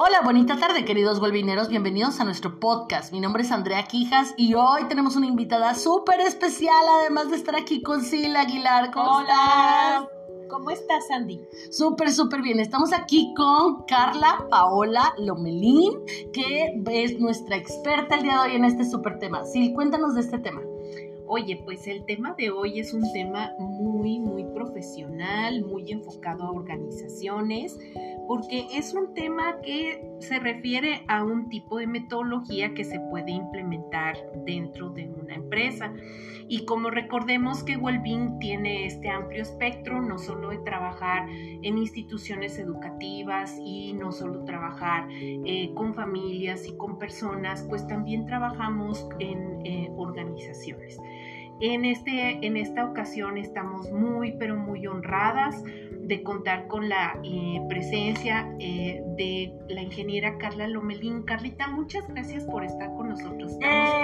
Hola, bonita tarde, queridos golvineros, bienvenidos a nuestro podcast. Mi nombre es Andrea Quijas y hoy tenemos una invitada súper especial, además de estar aquí con Sil Aguilar. ¿Cómo estás? ¿Cómo estás, Andy? Súper bien. Estamos aquí con Carla Paola Lomelín, que es nuestra experta el día de hoy en este súper tema. Sil, cuéntanos de este tema. Oye, pues el tema de hoy es un tema muy profesional, muy enfocado a organizaciones, porque es un tema que se refiere a un tipo de metodología que se puede implementar dentro de una empresa. Y como recordemos que Wellbeing tiene este amplio espectro, no solo de trabajar en instituciones educativas y no solo trabajar con familias y con personas, pues también trabajamos en organizaciones. En esta ocasión estamos muy honradas de contar con la presencia de la ingeniera Carla Lomelín. Carlita, muchas gracias por estar con nosotros.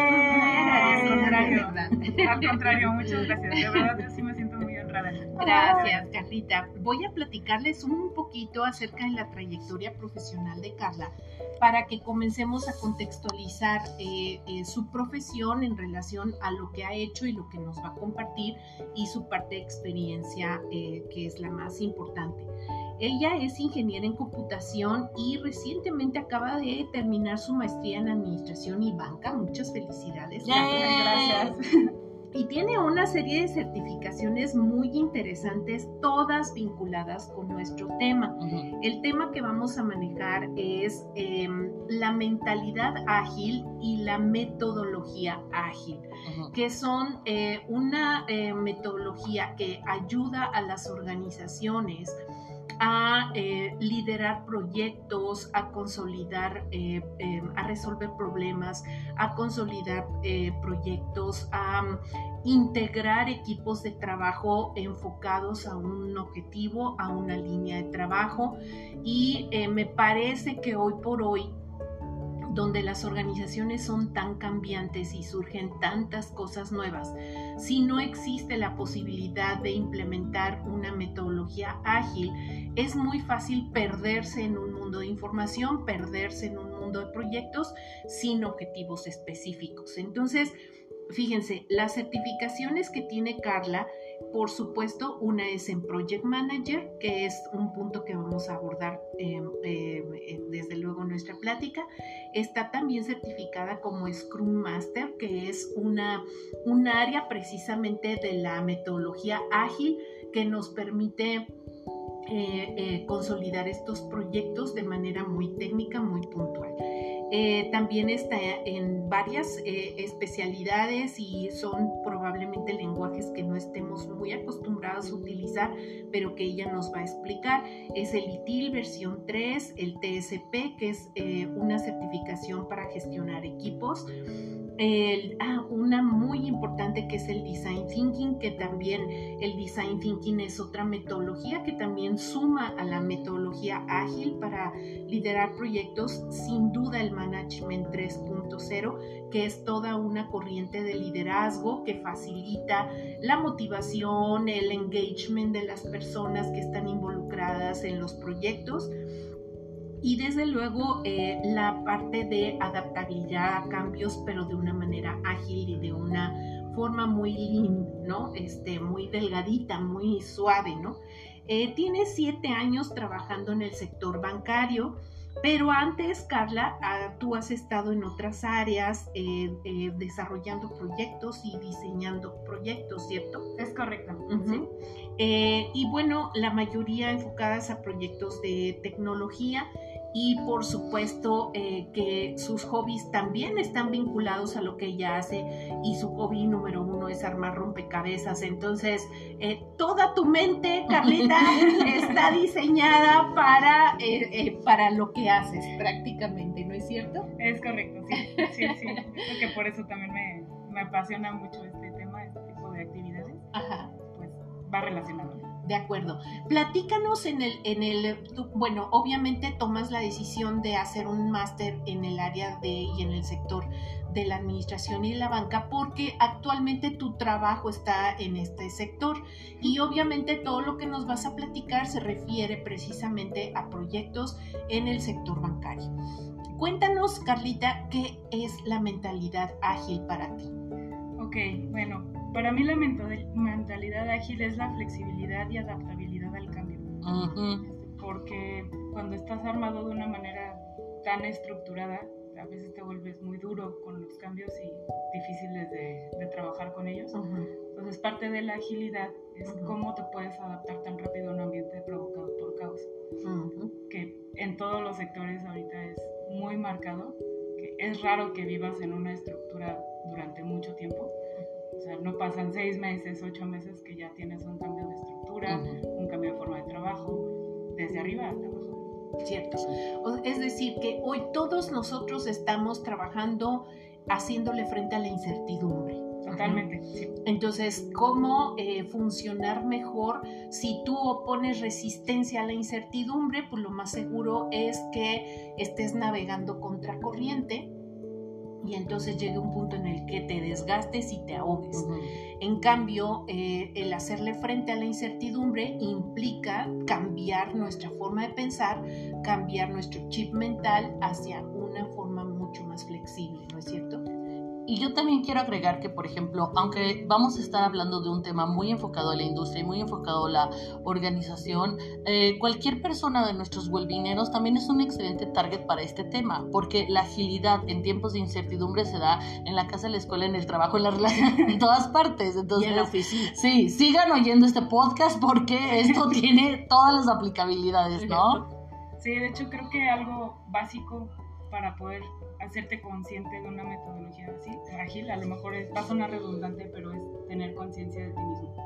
Al contrario, muchas gracias. De verdad, yo sí me siento muy honrada. Gracias, Carlita. Voy a platicarles un poquito acerca de la trayectoria profesional de Carla para que comencemos a contextualizar su profesión en relación a lo que ha hecho y lo que nos va a compartir y su parte de experiencia que es la más importante. Ella es ingeniera en computación y recientemente acaba de terminar su maestría en administración y banca. Muchas felicidades. Gracias. Y tiene una serie de certificaciones muy interesantes, todas vinculadas con nuestro tema. Uh-huh. El tema que vamos a manejar es la mentalidad ágil y la metodología ágil, uh-huh, que son una metodología que ayuda a las organizaciones a liderar proyectos, a consolidar, a resolver problemas, a consolidar proyectos, a integrar equipos de trabajo enfocados a un objetivo, a una línea de trabajo. Y me parece que hoy por hoy, donde las organizaciones son tan cambiantes y surgen tantas cosas nuevas, si no existe la posibilidad de implementar una metodología ágil, es muy fácil perderse en un mundo de información, perderse en un mundo de proyectos sin objetivos específicos. Entonces, fíjense, las certificaciones que tiene Carla, por supuesto, una es en Project Manager, que es un punto que vamos a abordar desde luego en nuestra plática. Está también certificada como Scrum Master, que es un área precisamente de la metodología ágil que nos permite consolidar estos proyectos de manera muy técnica, muy puntual. También está en varias especialidades y son probablemente lenguajes que no estemos muy acostumbrados a utilizar, pero que ella nos va a explicar. Es el ITIL versión 3, el TSP, que es una certificación para gestionar equipos. Una muy importante que es el Design Thinking, que también el Design Thinking es otra metodología que también suma a la metodología ágil para liderar proyectos. Sin duda el Management 3.0, que es toda una corriente de liderazgo que facilita la motivación, el engagement de las personas que están involucradas en los proyectos. Y desde luego la parte de adaptabilidad a cambios, pero de una manera ágil y de una forma muy lean, ¿no? Muy delgadita, muy suave, ¿no? Tiene 7 años trabajando en el sector bancario, pero antes, Carla, tú has estado en otras áreas desarrollando proyectos y diseñando proyectos, ¿cierto? Es correcto. Uh-huh. Sí. Y bueno, la mayoría enfocadas a proyectos de tecnología. Y por supuesto que sus hobbies también están vinculados a lo que ella hace, y su hobby número 1 es armar rompecabezas. Entonces toda tu mente, Carlita, está diseñada para lo que haces prácticamente, ¿no es cierto? Es correcto, sí. Porque por eso también me apasiona mucho este tema, este tipo de actividades. Ajá. Pues va relacionado. De acuerdo. Platícanos bueno, obviamente tomas la decisión de hacer un máster en el área y en el sector de la administración y la banca porque actualmente tu trabajo está en este sector y obviamente todo lo que nos vas a platicar se refiere precisamente a proyectos en el sector bancario. Cuéntanos, Carlita, ¿qué es la mentalidad ágil para ti? Ok, bueno, para mí la mentalidad ágil es la flexibilidad y adaptabilidad al cambio. Porque cuando estás armado de una manera tan estructurada, a veces te vuelves muy duro con los cambios y difíciles de trabajar con ellos. Entonces, parte de la agilidad es cómo te puedes adaptar tan rápido a un ambiente provocado por caos. Que en todos los sectores ahorita es muy marcado, que es raro que vivas en una estructura durante mucho tiempo. O sea, no pasan 6 meses, 8 meses que ya tienes un cambio de estructura, un cambio de forma de trabajo, desde arriba hasta abajo. Cierto. Es decir, que hoy todos nosotros estamos trabajando haciéndole frente a la incertidumbre. Totalmente, sí. Entonces, ¿cómo funcionar mejor? Si tú opones resistencia a la incertidumbre, pues lo más seguro es que estés navegando contracorriente y entonces llegue un punto en el que te desgastes y te ahogues. En cambio, el hacerle frente a la incertidumbre implica cambiar nuestra forma de pensar, cambiar nuestro chip mental hacia una forma mucho más flexible, ¿no es cierto? Y yo también quiero agregar que, por ejemplo, aunque vamos a estar hablando de un tema muy enfocado a la industria y muy enfocado a la organización, cualquier persona de nuestros wellbeingers también es un excelente target para este tema, porque la agilidad en tiempos de incertidumbre se da en la casa, en la escuela, en el trabajo, en la relación, en todas partes. Entonces, y en la oficina. Sí, sigan oyendo este podcast porque esto tiene todas las aplicabilidades, ¿no? Sí, de hecho creo que algo básico para poder hacerte consciente de una metodología así, ágil, a lo mejor va a sonar redundante, pero es tener conciencia de ti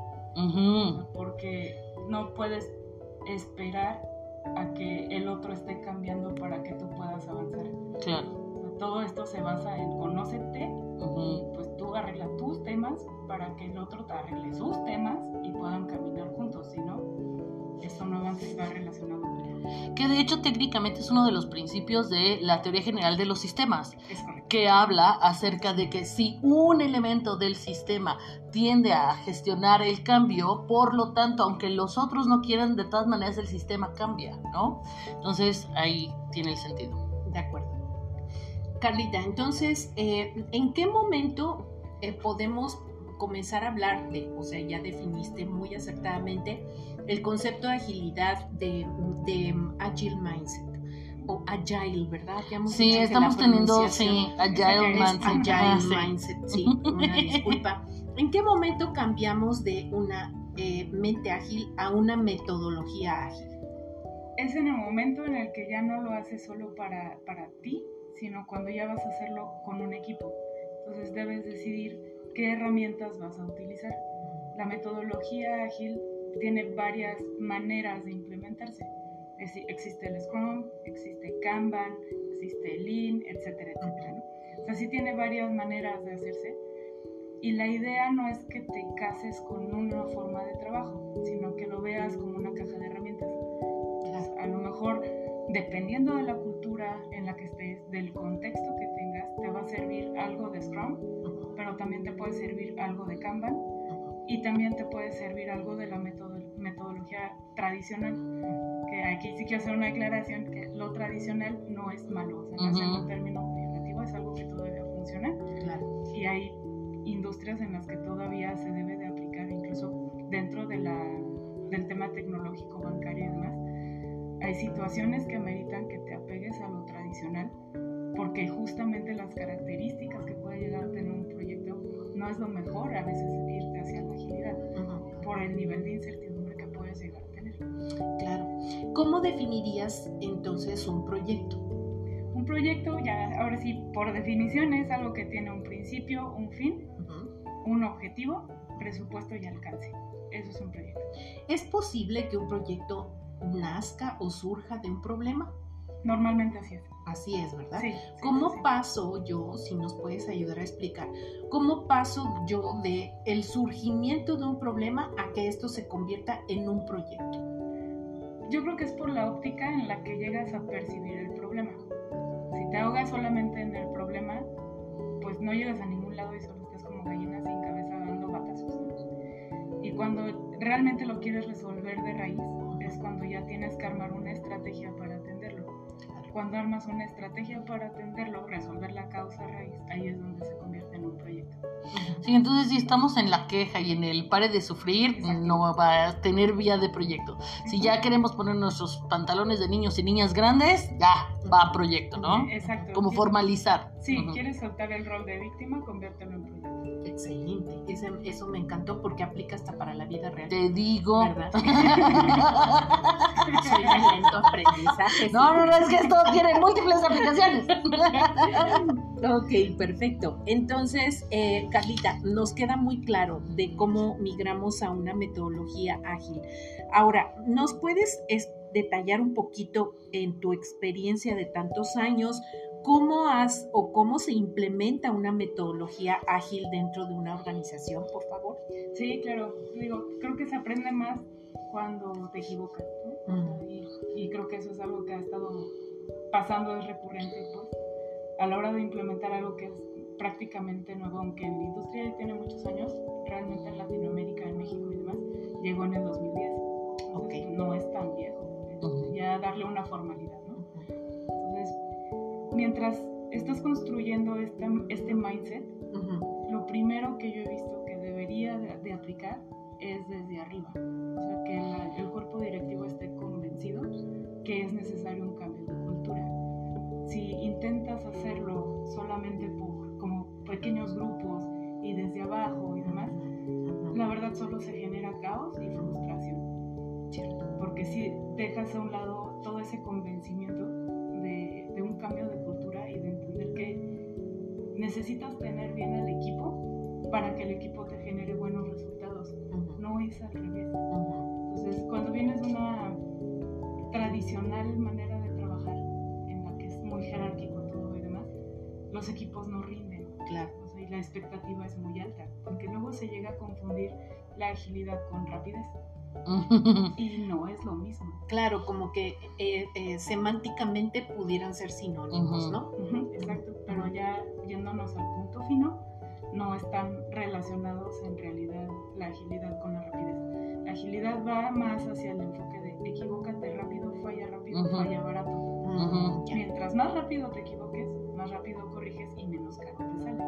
mismo. Porque no puedes esperar a que el otro esté cambiando para que tú puedas avanzar. Claro. O sea, todo esto se basa en conócete y pues tú arregla tus temas para que el otro te arregle sus temas y puedan caminar juntos, si no, esto no avanza y va relacionado. Que de hecho técnicamente es uno de los principios de la teoría general de los sistemas, Es correcto. Que habla acerca de que si un elemento del sistema tiende a gestionar el cambio, por lo tanto, aunque los otros no quieran, de todas maneras el sistema cambia, ¿no? Entonces ahí tiene el sentido. De acuerdo. Carlita, entonces, ¿en qué momento podemos comenzar a hablar o sea, ya definiste muy acertadamente el concepto de agilidad de Agile Mindset o Agile, ¿verdad? Sí, estamos teniendo, Agile Mindset. Agile Mindset, sí, una disculpa. ¿En qué momento cambiamos de una mente ágil a una metodología ágil? Es en el momento en el que ya no lo haces solo para ti, sino cuando ya vas a hacerlo con un equipo. Entonces debes decidir qué herramientas vas a utilizar. La metodología ágil tiene varias maneras de implementarse. Existe el Scrum, existe Kanban, existe Lean, etcétera, etcétera, ¿no? O sea, sí tiene varias maneras de hacerse. Y la idea no es que te cases con una forma de trabajo, sino que lo veas como una caja de herramientas. A lo mejor, dependiendo de la cultura en la que estés, del contexto que tengas, te va a servir algo de Scrum, pero también te puede servir algo de Kanban y también te puede servir algo de la metodología tradicional, que aquí sí quiero hacer una aclaración, que lo tradicional no es malo, o sea, no es un término peyorativo, es algo que todavía funciona. Claro. Y hay industrias en las que todavía se debe de aplicar, incluso dentro del tema tecnológico, bancario y demás. Hay situaciones que ameritan que te apegues a lo tradicional, porque justamente las características que puede llegar a tener un proyecto no es lo mejor a veces irte hacia la agilidad, por el nivel de incertidumbre que puedes llegar a tener. Claro. ¿Cómo definirías entonces un proyecto? Un proyecto, ya ahora sí, por definición, es algo que tiene un principio, un fin, un objetivo, presupuesto y alcance. Eso es un proyecto. ¿Es posible que un proyecto nazca o surja de un problema? Normalmente así es. Así es, ¿verdad? Sí. ¿Cómo paso yo, si nos puedes ayudar a explicar, cómo paso yo de el surgimiento de un problema a que esto se convierta en un proyecto? Yo creo que es por la óptica en la que llegas a percibir el problema. Si te ahogas solamente en el problema, pues no llegas a ningún lado y solo estás como gallina sin cabeza dando batazos. Y cuando realmente lo quieres resolver de raíz, es cuando ya tienes que armar una estrategia para atenderlo. Cuando armas una estrategia para atenderlo, resolver la causa raíz, ahí es donde se convierte en un proyecto. Sí, entonces si estamos en la queja y en el pare de sufrir, Exacto. no va a tener vía de proyecto. Si ya queremos poner nuestros pantalones de niños y niñas grandes, ya va a proyecto, ¿no? Exacto. Como formalizar. Sí, quieres soltar el rol de víctima, conviértelo en proyecto. Excelente, eso me encantó porque aplica hasta para la vida real. Te digo. ¿Verdad? Soy de lento aprendizaje. No, es que esto tiene múltiples aplicaciones. Ok, perfecto. Entonces, Carlita, nos queda muy claro de cómo migramos a una metodología ágil. Ahora, ¿nos puedes detallar un poquito en tu experiencia de tantos años cómo se implementa una metodología ágil dentro de una organización, por favor? Sí, claro. Creo que se aprende más cuando te equivocas, ¿no? Y creo que eso es algo que ha estado pasando, es recurrente, pues, a la hora de implementar algo que es prácticamente nuevo, aunque en la industria ya tiene muchos años, realmente en Latinoamérica, en México y demás, llegó en el 2010. Entonces, no es tan viejo. Ya darle una formalidad, ¿no? Entonces, mientras estás construyendo este mindset, lo primero que yo he visto que debería de aplicar es desde arriba. O sea, que el cuerpo directivo esté convencido que es necesario un cambio de cultura. Si intentas hacerlo solamente por como pequeños grupos y desde abajo y demás, la verdad solo se genera caos y frustración. Porque si dejas a un lado todo ese convencimiento de un cambio de cultura y de entender que necesitas tener bien al equipo para que el equipo te genere buenos resultados. No es al revés. Entonces, cuando vienes de una tradicional manera de trabajar en la que es muy jerárquico todo y demás, los equipos no rinden. Claro. O sea, y la expectativa es muy alta, porque luego se llega a confundir la agilidad con rapidez. Y no es lo mismo. Claro, como que semánticamente pudieran ser sinónimos, ¿no? Exacto, pero ya yéndonos al punto fino, no están relacionados en realidad la agilidad con la rapidez. La agilidad va más hacia el enfoque de equivócate rápido, falla barato. Mientras más rápido te equivoques, más rápido corriges y menos caro te sale.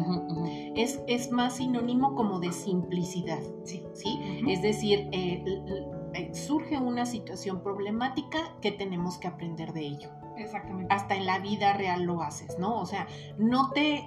Es más sinónimo como de simplicidad, ¿sí? Es decir, surge una situación problemática que tenemos que aprender de ello. Exactamente. Hasta en la vida real lo haces, ¿no? O sea, no te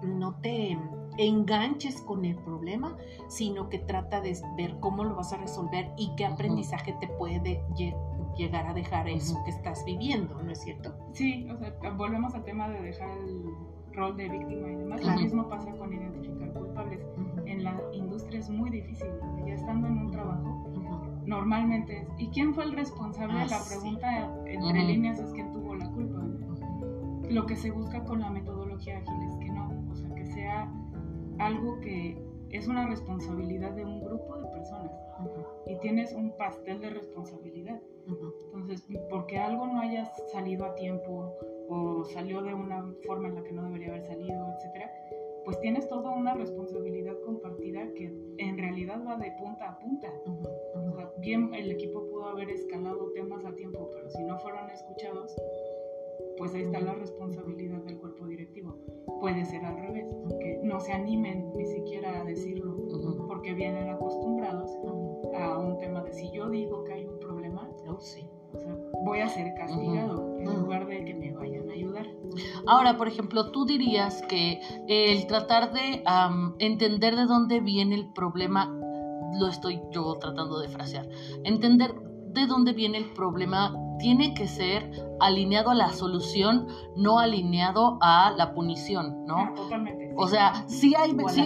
enganches con el problema, sino que trata de ver cómo lo vas a resolver y qué aprendizaje te puede llegar a dejar eso que estás viviendo, ¿no es cierto? Sí, o sea, volvemos al tema de dejar el rol de víctima y demás. Lo mismo pasa con identificar culpables. En la industria es muy difícil, ya estando en un trabajo, normalmente es, ¿y quién fue el responsable? La pregunta entre líneas es quién tuvo la culpa. Lo que se busca con la metodología ágil es que no, o sea, que sea algo que es una responsabilidad de un grupo de personas y tienes un pastel de responsabilidad. Entonces, porque algo no haya salido a tiempo o salió de una forma en la que no debería haber salido, etcétera, pues tienes toda una responsabilidad compartida que en realidad va de punta a punta. O sea, bien, el equipo pudo haber escalado temas a tiempo, pero si no fueron escuchados, pues ahí está la responsabilidad del cuerpo directivo. Puede ser al revés, que no se animen ni siquiera a decirlo, porque vienen acostumbrados a un tema de si yo digo que hay un problema, o sea, voy a ser castigado en lugar de que me vayan a ayudar. Ahora, por ejemplo, tú dirías que el tratar de entender de dónde viene el problema, lo estoy yo tratando de frasear, entender de dónde viene el problema tiene que ser alineado a la solución, no alineado a la punición, ¿no? Totalmente. O sea, sí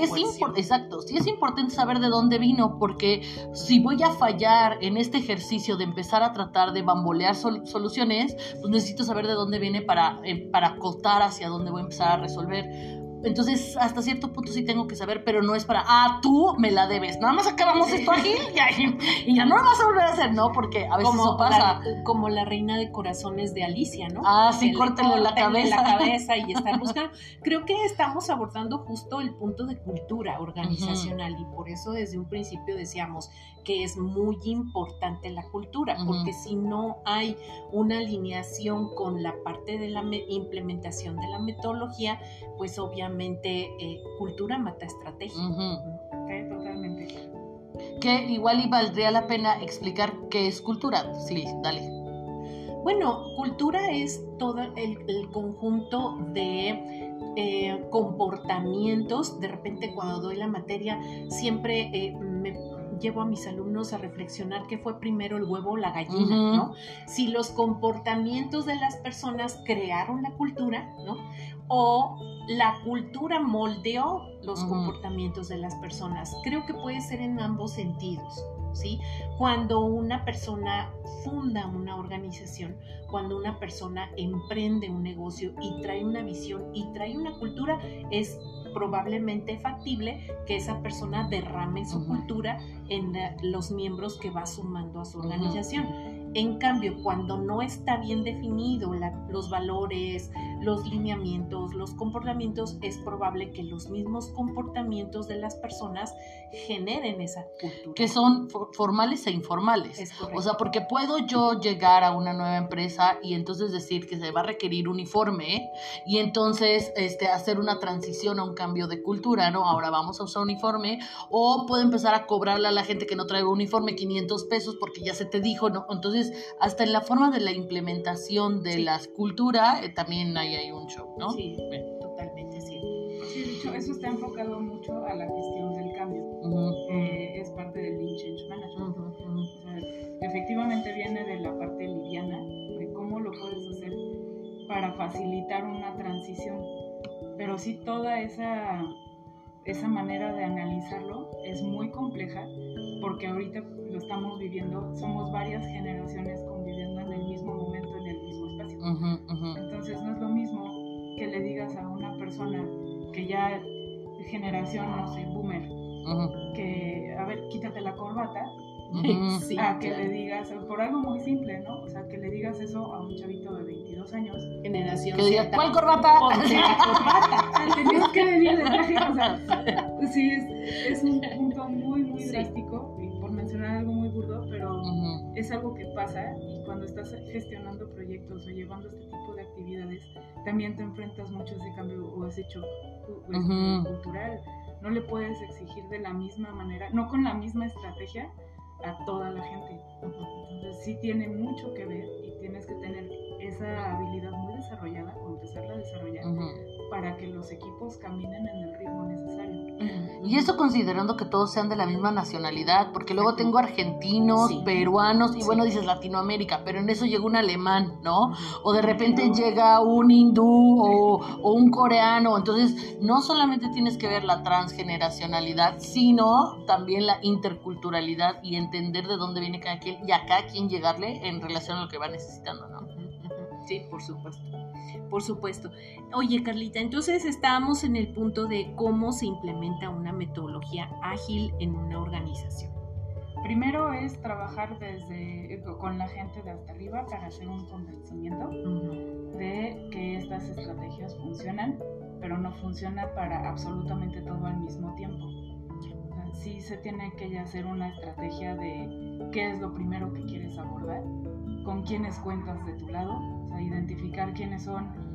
es importante saber de dónde vino, porque si voy a fallar en este ejercicio de empezar a tratar de bambolear soluciones, pues necesito saber de dónde viene para acotar hacia dónde voy a empezar a resolver. Entonces, hasta cierto punto sí tengo que saber, pero no es para, tú me la debes. Nada más acabamos esto aquí y ya no lo vas a volver a hacer, ¿no? Porque a veces eso pasa. Como la reina de corazones de Alicia, ¿no? Sí, córtenle la cabeza. Y estar buscando. Creo que estamos abordando justo el punto de cultura organizacional y por eso desde un principio decíamos que es muy importante la cultura, porque si no hay una alineación con la parte de la implementación de la metodología, pues obviamente cultura mata estrategia. Sí, totalmente. Que igual y valdría la pena explicar qué es cultura. Sí, dale. Bueno, cultura es todo el conjunto de comportamientos. De repente cuando doy la materia siempre me llevo a mis alumnos a reflexionar qué fue primero, el huevo o la gallina, ¿no? Si los comportamientos de las personas crearon la cultura, ¿no? O la cultura moldeó los comportamientos de las personas. Creo que puede ser en ambos sentidos, ¿sí? Cuando una persona funda una organización, cuando una persona emprende un negocio y trae una visión y trae una cultura, es probablemente factible que esa persona derrame su cultura en los miembros que va sumando a su organización. En cambio, cuando no está bien definido los valores, los lineamientos, los comportamientos, es probable que los mismos comportamientos de las personas generen esa cultura. Que son formales e informales. Es correcto. O sea, porque puedo yo llegar a una nueva empresa y entonces decir que se va a requerir uniforme y entonces hacer una transición a un cambio de cultura, ¿no? Ahora vamos a usar uniforme, o puedo empezar a cobrarle a la gente que no trae uniforme 500 pesos porque ya se te dijo, ¿no? Entonces, hasta en la forma de la implementación de la cultura también hay un show, ¿no? Sí, totalmente, sí. Sí, de hecho, eso está enfocado mucho a la gestión del cambio. Es parte del Lean Change Management. O sea, efectivamente viene de la parte liviana, de cómo lo puedes hacer para facilitar una transición. Pero sí, toda esa manera de analizarlo es muy compleja, porque ahorita lo estamos viviendo, somos varias generaciones conviviendo en el mismo momento, en el mismo espacio. Entonces no es lo mismo que le digas a una persona que ya generación, no sé, boomer, que, a ver, quítate la corbata, Sí, a que le digas, por algo muy simple, ¿no? O sea, que le digas eso a un chavito de 22 años. Generación que diga, Z. ¿cuál corbata? Ponte la corbata. Tenías que venir de traje, o sea, sí, es un punto muy, muy drástico, y por mencionar algo muy burdo, pero es algo que pasa, y cuando estás gestionando proyectos o llevando este tipo de actividades, también te enfrentas mucho a ese cambio o ese choque cultural. No le puedes exigir de la misma manera, no con la misma estrategia a toda la gente. Entonces sí tiene mucho que ver, y tienes que tener esa habilidad muy desarrollada o empezarla a desarrollar para que los equipos caminen en el ritmo necesario. Y eso considerando que todos sean de la misma nacionalidad, porque luego tengo argentinos, peruanos, y bueno, dices Latinoamérica, pero en eso llega un alemán, ¿no? O de repente llega un hindú o un coreano. Entonces, no solamente tienes que ver la transgeneracionalidad, sino también la interculturalidad y entender de dónde viene cada quien y a cada quien llegarle en relación a lo que va necesitando, ¿no? Sí, por supuesto. Por supuesto. Oye, Carlita, entonces estábamos en el punto de cómo se implementa una metodología ágil en una organización. Primero es trabajar con la gente de hasta arriba para hacer un convencimiento de que estas estrategias funcionan, pero no funciona para absolutamente todo al mismo tiempo. O sea, sí se tiene que ya hacer una estrategia de qué es lo primero que quieres abordar, con quiénes cuentas de tu lado, o sea, identificar quiénes son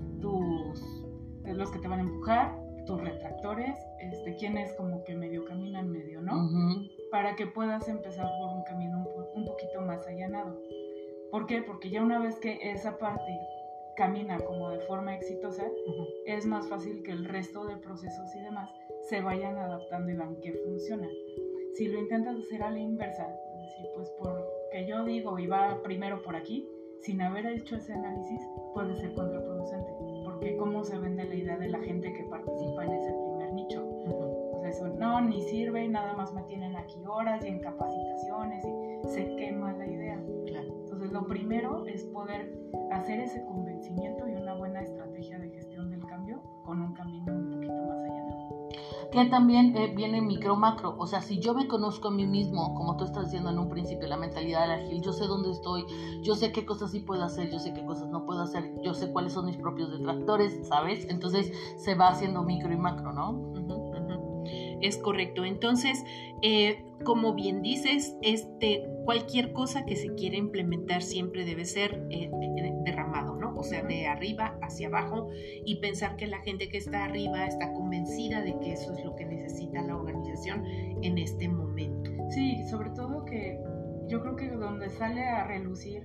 los que te van a empujar, tus retractores, quiénes como que medio caminan, medio no, para que puedas empezar por un camino un poquito más allanado. ¿Por qué? Porque ya una vez que esa parte camina como de forma exitosa, es más fácil que el resto de procesos y demás se vayan adaptando y vean que funciona. Si lo intentas hacer a la inversa, es decir, pues porque yo digo y va primero por aquí, sin haber hecho ese análisis, puede ser contraproducente, porque cómo se vende la idea de la gente que participa en ese primer nicho. O sea, eso no, ni sirve, nada más me tienen aquí horas y en capacitaciones y se quema la idea. Claro. Entonces, lo primero es poder hacer ese convencimiento y una buena estrategia de gestión del cambio con un camino un poquito más allanado. Que también viene micro macro, o sea, si yo me conozco a mí mismo, como tú estás diciendo en un principio, la mentalidad ágil, yo sé dónde estoy, yo sé qué cosas sí puedo hacer, yo sé qué cosas no puedo hacer, yo sé cuáles son mis propios detractores, ¿sabes? Entonces se va haciendo micro y macro, ¿no? Es correcto. Entonces, como bien dices, cualquier cosa que se quiera implementar siempre debe ser derramado, ¿no? O sea, de arriba hacia abajo, y pensar que la gente que está arriba está convencida de que eso es lo que necesita la organización en este momento. Sí, sobre todo que yo creo que donde sale a relucir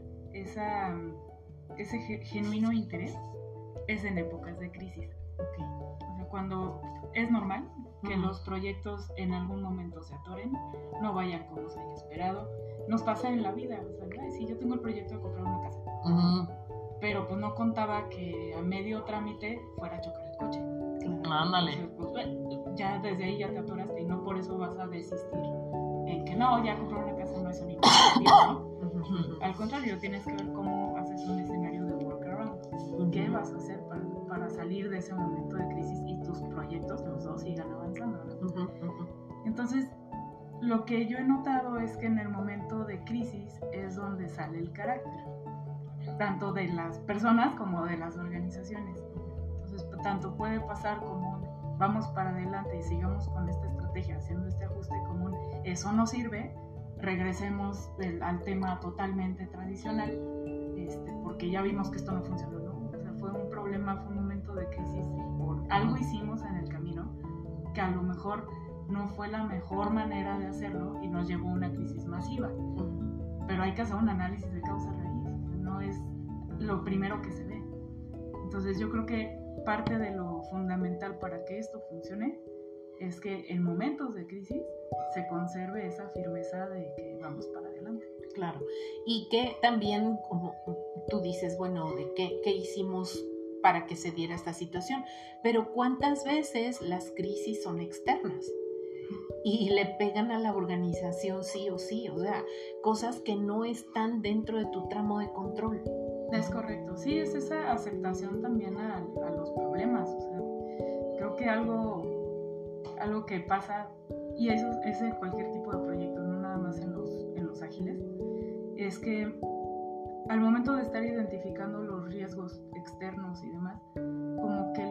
ese genuino interés es en épocas de crisis. Okay. O sea, cuando es normal que los proyectos en algún momento se atoren, no vayan como se haya esperado. Nos pasa en la vida, o sea, si yo tengo el proyecto de comprar una casa, pero pues no contaba que a medio trámite fuera a chocar el coche. Ándale. Entonces, pues, ya desde ahí ya te atoraste y no por eso vas a desistir en que no, ya comprar una casa no es un impedimento, ¿no? Al contrario, tienes que ver cómo haces un escenario de workaround. ¿Qué vas a hacer para salir de ese momento de crisis y tus proyectos, los dos, sigan avanzando, ¿no? Entonces, lo que yo he notado es que en el momento de crisis es donde sale el carácter, tanto de las personas como de las organizaciones. Entonces, tanto puede pasar como vamos para adelante y sigamos con esta estrategia, haciendo este ajuste común, eso no sirve, regresemos al tema totalmente tradicional, porque ya vimos que esto no funcionó, ¿no? O sea, fue un momento de crisis, por algo hicimos en el camino que a lo mejor no fue la mejor manera de hacerlo y nos llevó a una crisis masiva. Pero hay que hacer un análisis de causa-raíz, no es lo primero que se ve. Entonces yo creo que parte de lo fundamental para que esto funcione es que en momentos de crisis se conserve esa firmeza de que vamos para adelante. Claro, y que también, como tú dices, bueno, de qué hicimos para que se diera esta situación, pero ¿cuántas veces las crisis son externas? Y le pegan a la organización sí o sí, o sea, cosas que no están dentro de tu tramo de control. Es correcto, sí, es esa aceptación también a los problemas, o sea, creo que algo que pasa, y eso es en cualquier tipo de proyecto, no nada más en los ágiles, es que al momento de estar identificando los riesgos externos y demás, como que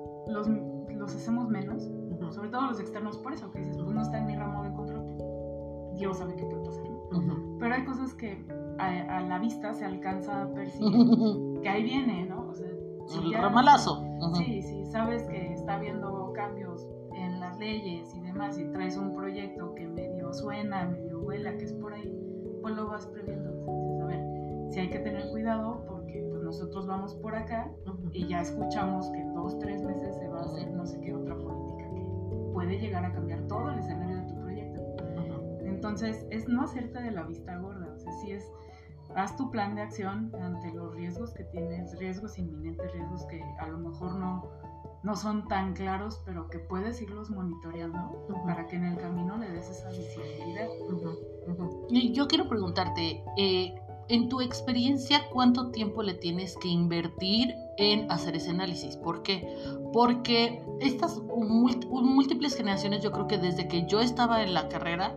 los hacemos menos, sobre todo los externos, por eso que dices, pues no está en mi ramo de control, pues Dios sabe qué puede pasar, ¿no? Pero hay cosas que a la vista se alcanza a percibir que ahí viene, ¿no? O sea, el ramalazo. Sí, sabes que está habiendo cambios en las leyes y demás y traes un proyecto que medio suena, medio vuela, que es por ahí, pues lo vas previendo. Dices, a ver, si hay que tener cuidado porque pues, nosotros vamos por acá y ya escuchamos que en 2-3 meses se va a hacer no sé qué otra política que puede llegar a cambiar todo el escenario de tu proyecto. Entonces, es no hacerte de la vista gorda, o sea, sí es, haz tu plan de acción ante los riesgos que tienes, riesgos inminentes, riesgos que a lo mejor no son tan claros, pero que puedes irlos monitoreando para que en el camino le des esa visibilidad. Y yo quiero preguntarte, en tu experiencia, ¿cuánto tiempo le tienes que invertir en hacer ese análisis? ¿Por qué? Porque estas múltiples generaciones, yo creo que desde que yo estaba en la carrera,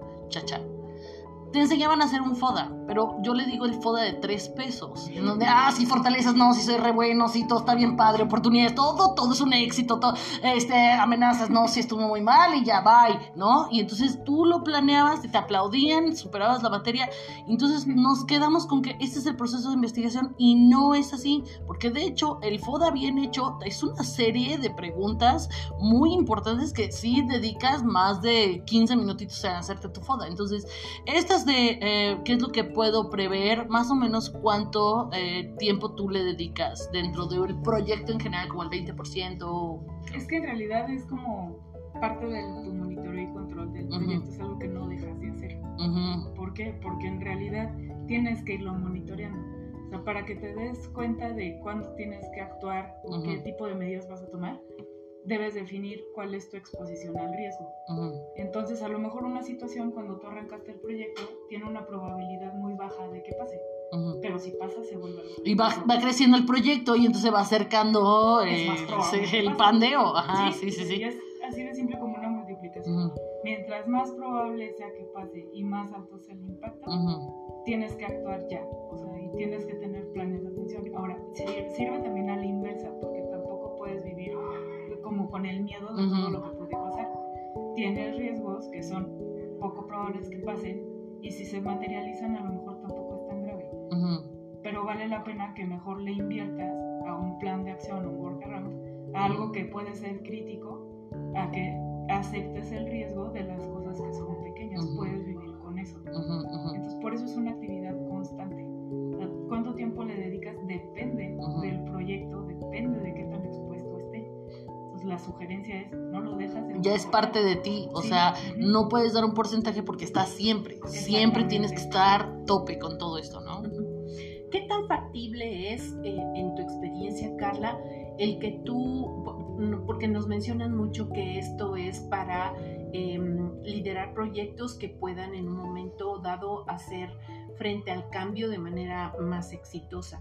te enseñaban a hacer un FODA, pero yo le digo el FODA de 3 pesos, en donde, sí, fortalezas, no, sí soy re bueno, sí, todo está bien padre, oportunidades, todo es un éxito, todo, amenazas, no, sí estuvo muy mal y ya, bye, ¿no? Y entonces tú lo planeabas, te aplaudían, superabas la materia, entonces nos quedamos con que este es el proceso de investigación y no es así, porque de hecho el FODA bien hecho es una serie de preguntas muy importantes que sí dedicas más de 15 minutitos a hacerte tu FODA, entonces estas de qué es lo que puedo prever, más o menos cuánto tiempo tú le dedicas dentro del proyecto en general, como el 20%. Es que en realidad es como parte de tu monitoreo y control del proyecto, es algo que no dejas de hacer. ¿Por qué? Porque en realidad tienes que irlo monitoreando. O sea, para que te des cuenta de cuándo tienes que actuar o qué tipo de medidas vas a tomar, debes definir cuál es tu exposición al riesgo. Entonces, a lo mejor una situación cuando tú arrancaste el proyecto tiene una probabilidad muy baja de que pase. Pero si pasa, se vuelve algo. Y va creciendo el proyecto y entonces va acercando el pandeo. Ajá, sí. Y es así de simple como una multiplicación. Mientras más probable sea que pase y más alto sea el impacto, tienes que actuar ya. O sea, y tienes que tener planes de atención. Ahora, sirve también a la inversa, porque tampoco puedes vivir como con el miedo de todo lo que puede pasar. Tienes riesgos que son poco probables que pasen, y si se materializan, a lo mejor tampoco es tan grave. Pero vale la pena que mejor le inviertas a un plan de acción, un workaround, a algo que puede ser crítico, a que aceptes el riesgo de las cosas que son pequeñas. Puedes vivir con eso. Entonces, por eso es una actividad constante. ¿Cuánto tiempo le dedicas? Depende del proyecto, depende de qué tan expuesto esté. Entonces, la sugerencia es, no lo dejas de... Ya es parte de ti, o sea, no puedes dar un porcentaje porque estás siempre tienes que estar tope con todo esto, ¿no? ¿Qué tan factible es, en tu experiencia, Carla, el que tú, porque nos mencionan mucho que esto es para liderar proyectos que puedan en un momento dado hacer frente al cambio de manera más exitosa,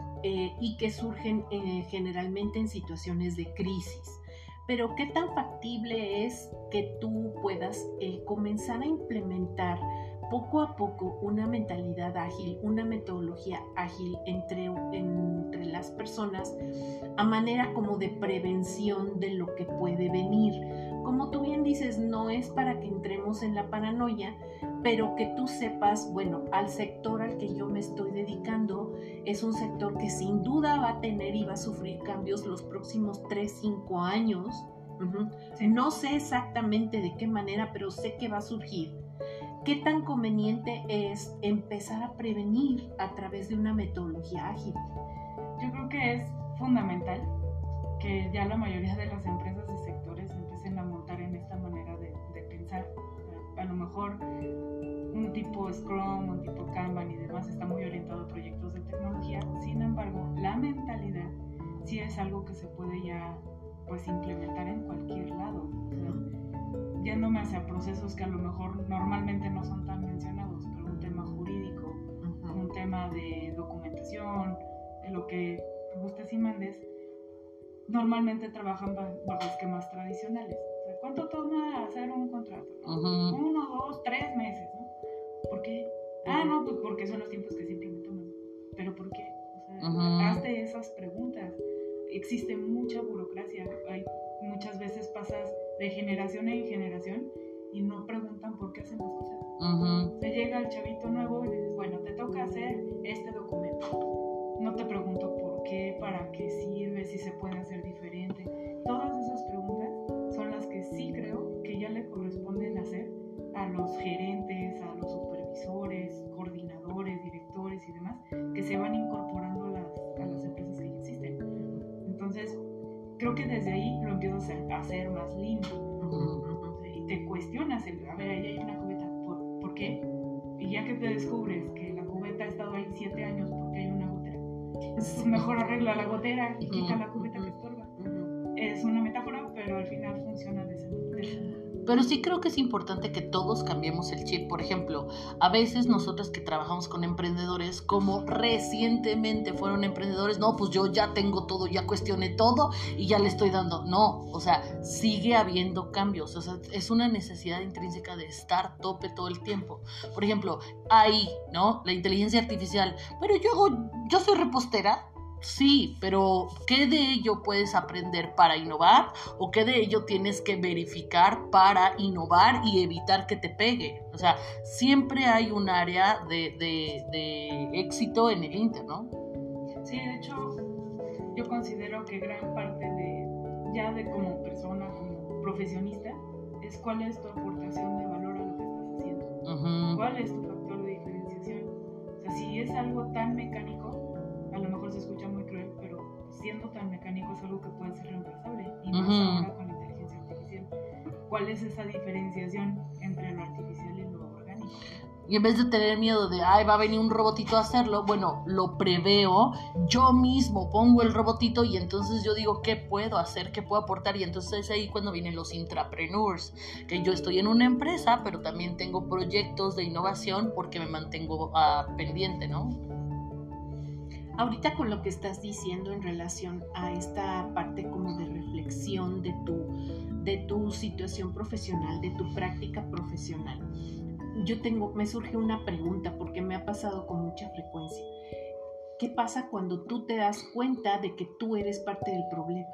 y que surgen generalmente en situaciones de crisis? Pero ¿qué tan factible es que tú puedas comenzar a implementar poco a poco una mentalidad ágil, una metodología ágil entre las personas, a manera como de prevención de lo que puede venir? Como tú bien dices, no es para que entremos en la paranoia, pero que tú sepas, bueno, al sector al que yo me estoy dedicando es un sector que sin duda va a tener y va a sufrir cambios los próximos 3-5 años. No sé exactamente de qué manera, pero sé que va a surgir. ¿Qué tan conveniente es empezar a prevenir a través de una metodología ágil? Yo creo que es fundamental que ya la mayoría de las empresas de sectores empiecen a montar en esta manera de pensar. A lo mejor un tipo Scrum, un tipo Kanban y demás está muy orientado a proyectos de tecnología. Sin embargo, la mentalidad sí es algo que se puede ya pues implementar en cualquier lado. O sea, yéndome hacia procesos que a lo mejor normalmente no son tan mencionados, pero un tema jurídico, un tema de documentación, de lo que gustes y mandes, normalmente trabajan bajo esquemas tradicionales. O sea, ¿cuánto toma hacer un contrato? 1, 2, 3 meses, ¿no? ¿Por qué? No, pues porque son los tiempos que siempre me toman. ¿Pero por qué? O sea, hazte esas preguntas. Existe mucha burocracia. Muchas veces pasas de generación en generación y no preguntan por qué hacen las cosas. Se llega el chavito nuevo y le dices, bueno, te toca hacer este documento. No te pregunto por qué, para qué sirve, si se puede hacer diferente. Todas esas preguntas son las que sí creo que ya le corresponden hacer a los gerentes, a los supervisores, coordinadores, directores y demás, que se van incorporando a las empresas que ya existen. Entonces, creo que desde ahí lo empiezas a hacer más limpio. Y te cuestionas, a ver, ahí hay una cubeta, ¿por qué? Y ya que te descubres que la cubeta ha estado ahí 7 años porque hay una gotera, pues mejor arregla la gotera y quita la cubeta que estorba. Es una metáfora, pero al final funciona de ese modo. Pero sí creo que es importante que todos cambiemos el chip. Por ejemplo, a veces nosotros que trabajamos con emprendedores, como recientemente fueron emprendedores, no, pues yo ya tengo todo, ya cuestioné todo y ya le estoy dando. No, o sea, sigue habiendo cambios. O sea, es una necesidad intrínseca de estar tope todo el tiempo. Por ejemplo, ahí, ¿no? La inteligencia artificial. Pero yo soy repostera. Sí, pero ¿qué de ello puedes aprender para innovar? ¿O qué de ello tienes que verificar para innovar y evitar que te pegue? O sea, siempre hay un área de éxito en el Inter, ¿no? Sí, de hecho, yo considero que gran parte de como persona, como profesionista, es cuál es tu aportación de valor a lo que estás haciendo. ¿Cuál es tu factor de diferenciación? O sea, si es algo tan mecánico, a lo mejor se escucha muy cruel, pero siendo tan mecánico es algo que puede ser reemplazable, y más ahora con la inteligencia artificial. ¿Cuál es esa diferenciación entre lo artificial y lo orgánico? Y en vez de tener miedo de, ay, va a venir un robotito a hacerlo, bueno, lo preveo, yo mismo pongo el robotito y entonces yo digo, ¿qué puedo hacer? ¿Qué puedo aportar? Y entonces es ahí cuando vienen los intrapreneurs, que yo estoy en una empresa, pero también tengo proyectos de innovación porque me mantengo pendiente, ¿no? Ahorita con lo que estás diciendo en relación a esta parte como de reflexión de tu situación profesional, de tu práctica profesional, me surge una pregunta porque me ha pasado con mucha frecuencia. ¿Qué pasa cuando tú te das cuenta de que tú eres parte del problema?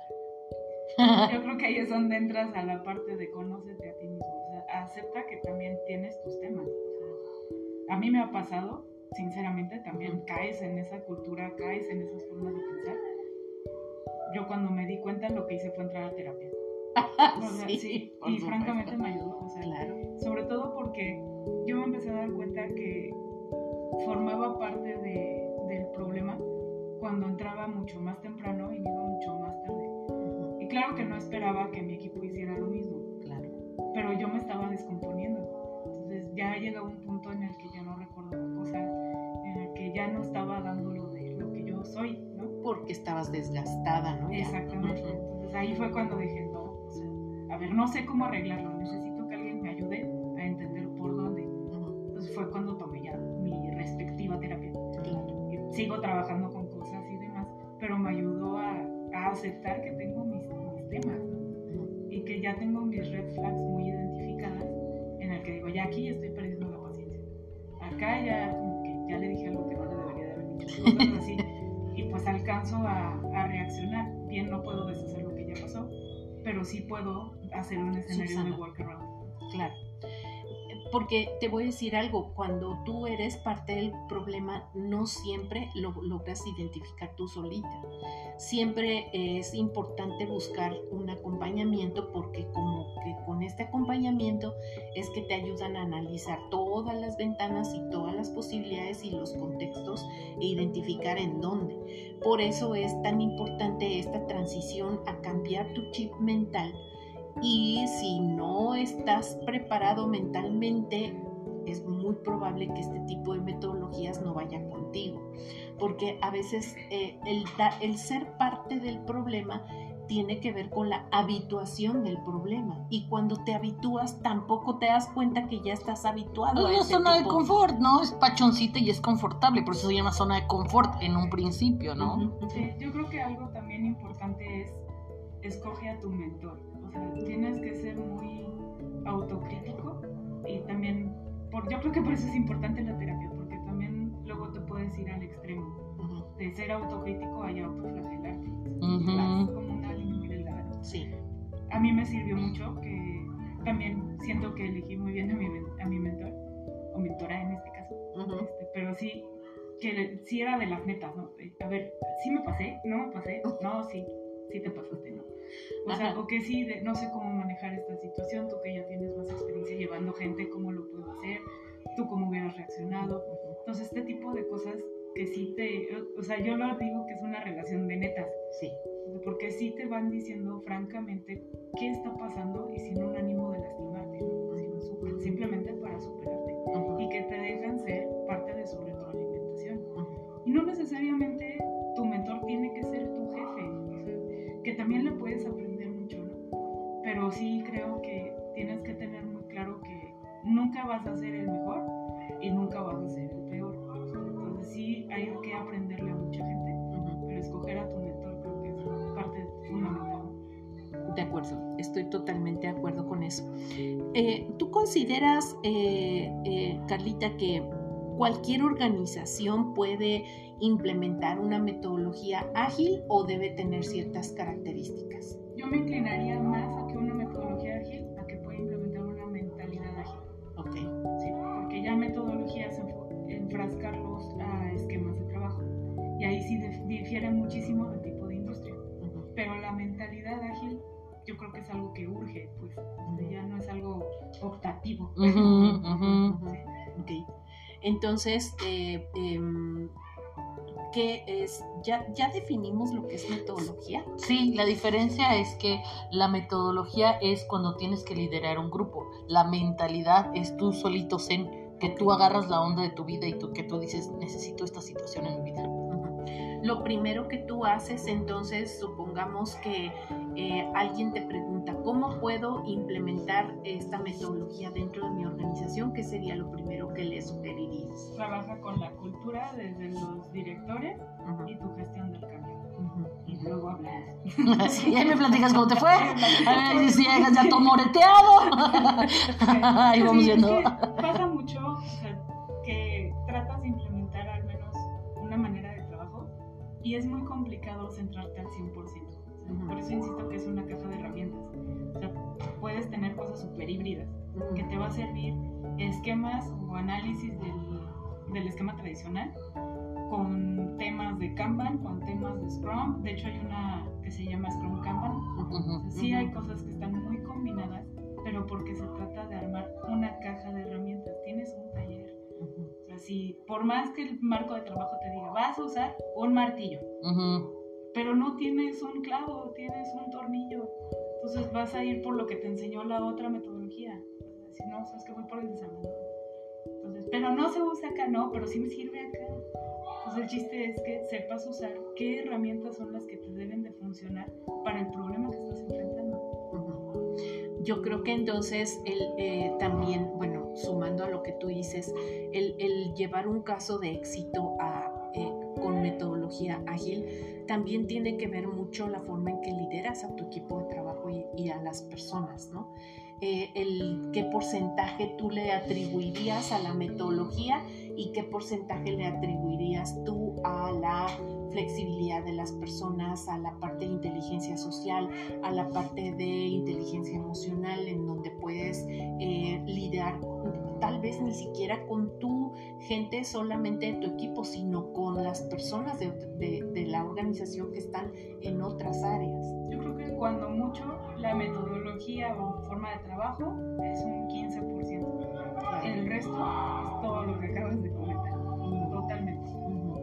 Yo creo que ahí es donde entras a la parte de conócete a ti mismo, o sea, acepta que también tienes tus temas. O sea, a mí me ha pasado, sinceramente, también caes en esa cultura, caes en esas formas de pensar. Yo cuando me di cuenta lo que hice fue entrar a terapia. O sea, sí, y francamente me ayudó, o sea, claro. Sobre todo porque yo me empecé a dar cuenta que formaba parte del problema cuando entraba mucho más temprano y me iba mucho más tarde. Y claro que no esperaba que mi equipo hiciera lo mismo, claro, pero yo me estaba descomponiendo. Entonces ya llegaba un punto en el que ya no recordaba cosas, en el que ya no estaba dando lo que yo soy, ¿no? Porque estabas desgastada, ¿no? Exactamente. Entonces ahí fue cuando dije, no, o sea, a ver, no sé cómo arreglarlo, necesito que alguien me ayude a entender por dónde. Entonces fue cuando tomé ya mi respectiva terapia. Claro. Sigo trabajando con cosas y demás, pero me ayudó a aceptar que tengo mis temas, ¿no? Y que ya tengo mis red flags muy identificadas, en el que digo, ya aquí estoy perdiendo la paciencia. Acá ya como que ya le dije algo que no le debería de haber dicho, cosas así. Y pues alcanzo a reaccionar. Bien, no puedo deshacer lo que ya pasó, pero sí puedo hacer un escenario de workaround. Claro. Porque te voy a decir algo, cuando tú eres parte del problema, no siempre lo logras identificar tú solita. Siempre es importante buscar un acompañamiento porque como que con este acompañamiento es que te ayudan a analizar todas las ventanas y todas las posibilidades y los contextos e identificar en dónde. Por eso es tan importante esta transición a cambiar tu chip mental. Y si no estás preparado mentalmente, es muy probable que este tipo de metodologías no vayan contigo, porque a veces el ser parte del problema tiene que ver con la habituación del problema, y cuando te habitúas tampoco te das cuenta que ya estás habituado a ese zona tipo de confort, ¿no? Es pachoncita y es confortable, por eso se llama zona de confort en un principio, ¿no? Sí, yo creo que algo también importante es escoge a tu mentor. O sea, tienes que ser muy autocrítico y también, yo creo que por eso es importante la terapia, porque también luego te puedes ir al extremo de ser autocrítico a autoflagelarte. Es como una línea muy delgada. Sí. A mí me sirvió mucho, que también siento que elegí muy bien a mi mentor, o mentora en este caso, pero sí, que sí era de las netas, ¿no? A ver, ¿sí me pasé? ¿No me pasé? No, sí te pasaste, ¿no? O sea, o que sí, no sé cómo manejar esta situación, tú que ya tienes más experiencia llevando gente, ¿cómo lo puedo hacer? ¿Tú cómo hubieras reaccionado? Entonces, este tipo de cosas que sí o sea, yo lo digo que es una relación de netas. Sí. Porque sí te van diciendo francamente qué está pasando y sin un ánimo de lastimarte, ¿no? Sino simplemente para superarte. Y que te dejan ser parte de su retroalimentación. Y no necesariamente tu mentor tiene que ser tu jefe, o sea, que también le puedes aprender mucho, ¿no? Pero sí creo que tienes que tener muy claro que nunca vas a ser el mejor y nunca vas a ser el peor. Entonces sí hay que aprenderle a mucha gente, pero escoger a tu mentor creo que es parte fundamental. De acuerdo, estoy totalmente de acuerdo con eso. ¿Tú consideras, Carlita, que cualquier organización puede implementar una metodología ágil o debe tener ciertas características? Yo me inclinaría más a que una metodología ágil, a que pueda implementar una mentalidad ágil. Ok. Sí, porque ya metodologías enfrascarlos a esquemas de trabajo. Y ahí sí difiere muchísimo del tipo de industria. Pero la mentalidad ágil yo creo que es algo que urge, pues. Ya no es algo optativo. Sí. Okay. Entonces, ¿qué es? ¿Ya definimos lo que es metodología? Sí, la diferencia es que la metodología es cuando tienes que liderar un grupo. La mentalidad es tú solito zen. que tú agarras la onda de tu vida y que tú dices, necesito esta situación en mi vida. Lo primero que tú haces, entonces, supongamos que alguien te pregunta, ¿cómo puedo implementar esta metodología dentro de mi organización? ¿Qué sería lo primero que le sugerirías? Trabaja con la cultura desde los directores y tu gestión del cambio. Y luego hablamos. Y ahí me platicas cómo te fue. A ver si llegas ya todo moreteado. Ahí vamos viendo. Es que pasa mucho, o sea, que tratas de implementar al menos una manera de trabajo y es muy complicado centrarte al 100%. O sea, por eso insisto que es una caja de herramientas. O sea, puedes tener cosas súper híbridas que te va a servir esquemas o análisis del esquema tradicional con temas de Kanban, con temas de Scrum. De hecho hay una que se llama Scrum Kanban. Sí hay cosas que están muy combinadas, pero porque se trata de armar una caja de herramientas. Tienes un taller. O sea, si por más que el marco de trabajo te diga, vas a usar un martillo, pero no tienes un clavo, tienes un tornillo, entonces vas a ir por lo que te enseñó la otra metodología. Si no, sabes que voy por el desarmador. Entonces, pero no se usa acá, no, pero sí me sirve acá. Entonces el chiste es que sepas usar qué herramientas son las que te deben de funcionar para el problema que estás enfrentando. Yo creo que entonces también, bueno, sumando a lo que tú dices, el llevar un caso de éxito con metodología ágil también tiene que ver mucho la forma en que lideras a tu equipo de trabajo y a las personas, ¿no? Qué porcentaje tú le atribuirías a la metodología y qué porcentaje le atribuirías tú a la flexibilidad de las personas, a la parte de inteligencia social, a la parte de inteligencia emocional, en donde puedes lidiar tal vez ni siquiera con tu gente solamente de tu equipo, sino con las personas de la organización que están en otras áreas. Yo creo que cuando mucho la metodología o forma de trabajo es un 15%. El resto es todo lo que acabas de comentar. Totalmente.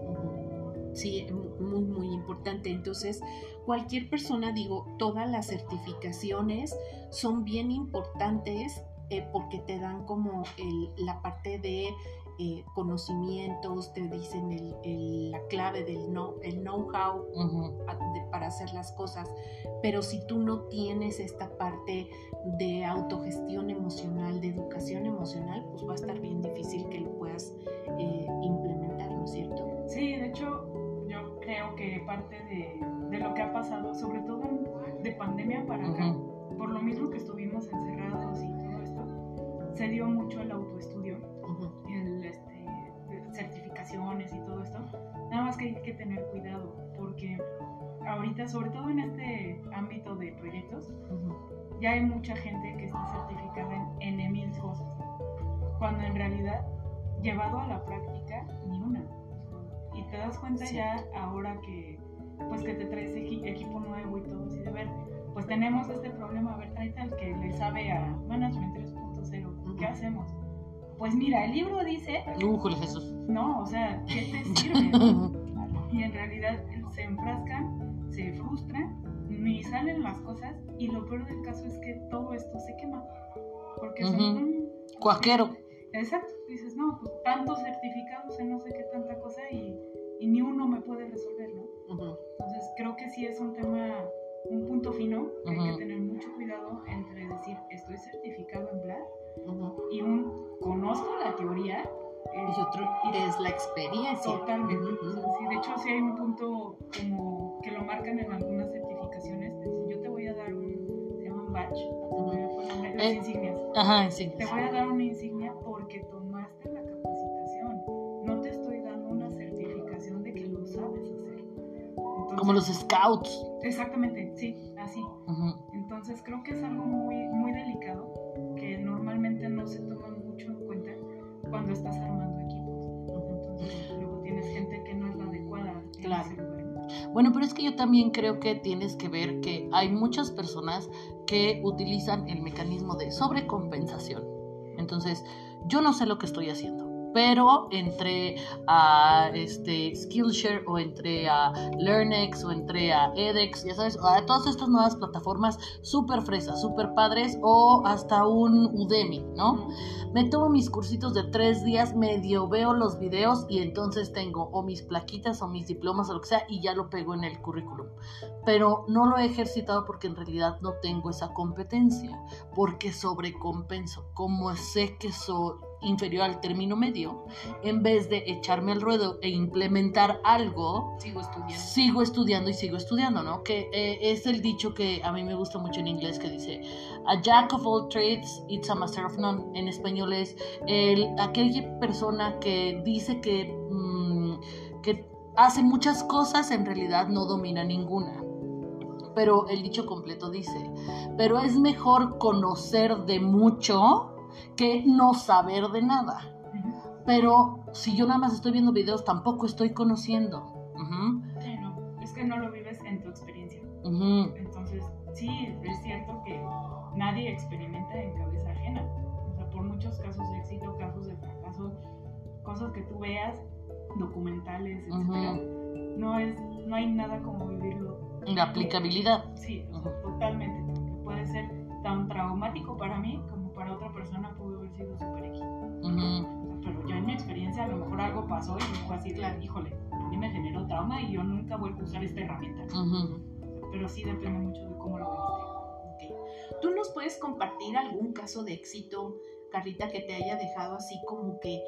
Sí, muy, muy importante. Entonces, cualquier persona, todas las certificaciones son bien importantes porque te dan como la parte de conocimientos, te dicen la clave del el know-how para hacer las cosas, pero si tú no tienes esta parte de autogestión emocional, de educación emocional, pues va a estar bien difícil que lo puedas implementar, ¿no es cierto? Sí, de hecho yo creo que parte de lo que ha pasado, sobre todo de pandemia para acá, por lo mismo que estuvimos encerrados y todo esto, se dio mucho el autoestudio, certificaciones y todo esto. Nada más que hay que tener cuidado porque ahorita, sobre todo en este ámbito de proyectos, ya hay mucha gente que está certificada en mil cosas, cuando en realidad, llevado a la práctica, ni una. Y te das cuenta ya ahora que pues que te traes equipo nuevo y todo, así de ver, pues tenemos este problema, a ver, tráete al que le sabe a Management 3.0, ¿qué hacemos? Pues mira, el libro dice... Jesús. No, o sea, ¿qué te sirve? Y en realidad se enfrascan, se frustran, ni salen las cosas, y lo peor del caso es que todo esto se quema. Porque son... Cuaquero. Exacto, dices, no, pues tantos certificados en no sé qué tanta cosa y ni uno me puede resolver, ¿no? Entonces creo que sí es un tema, un punto fino, que hay que tener mucho cuidado entre decir, estoy certificado en bla, y conozco la teoría, y otro es la experiencia. Totalmente. Sí, de hecho, sí hay un punto como que lo marcan en algunas certificaciones. Te dicen, yo te voy a dar se llama un badge, las insignias. Insignias. Te voy a dar una insignia porque tomaste la capacitación. No te estoy dando una certificación de que lo sabes hacer. Entonces, como los scouts. Exactamente, sí, así. Entonces creo que es algo muy, muy delicado que normalmente no se toma mucho en cuenta cuando estás armando equipos. Entonces luego tienes gente que no es la adecuada en ese lugar. Bueno, pero es que yo también creo que tienes que ver que hay muchas personas que utilizan el mecanismo de sobrecompensación. Entonces, yo no sé lo que estoy haciendo. pero entré a Skillshare o entré a LearnX o entré a edX, ya sabes, a todas estas nuevas plataformas súper fresas, súper padres, o hasta un Udemy, ¿no? Me tomo mis cursitos de 3 días, medio veo los videos y entonces tengo o mis plaquitas o mis diplomas o lo que sea y ya lo pego en el currículum. Pero no lo he ejercitado porque en realidad no tengo esa competencia, porque sobrecompenso. Como sé que soy inferior al término medio, en vez de echarme al ruedo e implementar algo, sigo estudiando, ¿no? Que es el dicho que a mí me gusta mucho en inglés, que dice a jack of all trades, it's a master of none. En español es aquella persona que dice que hace muchas cosas, en realidad no domina ninguna. Pero el dicho completo dice, pero es mejor conocer de mucho que no saber de nada. Pero si yo nada más estoy viendo videos, tampoco estoy conociendo. Sí, no, es que no lo vives en tu experiencia. Entonces, sí, es cierto que nadie experimenta en cabeza ajena. O sea, por muchos casos de éxito, casos de fracaso, cosas que tú veas, documentales, etcétera, no hay nada como vivirlo. La aplicabilidad. Sí, o sea, totalmente. Porque puede ser tan traumático para mí como para otra persona pudo haber sido súper X. Pero yo en mi experiencia a lo mejor algo pasó y fue así, híjole, a mí me generó trauma y yo nunca vuelvo a usar esta herramienta. Pero sí depende mucho de cómo lo viviste. Okay. ¿Tú nos puedes compartir algún caso de éxito, Carlita, que te haya dejado así como que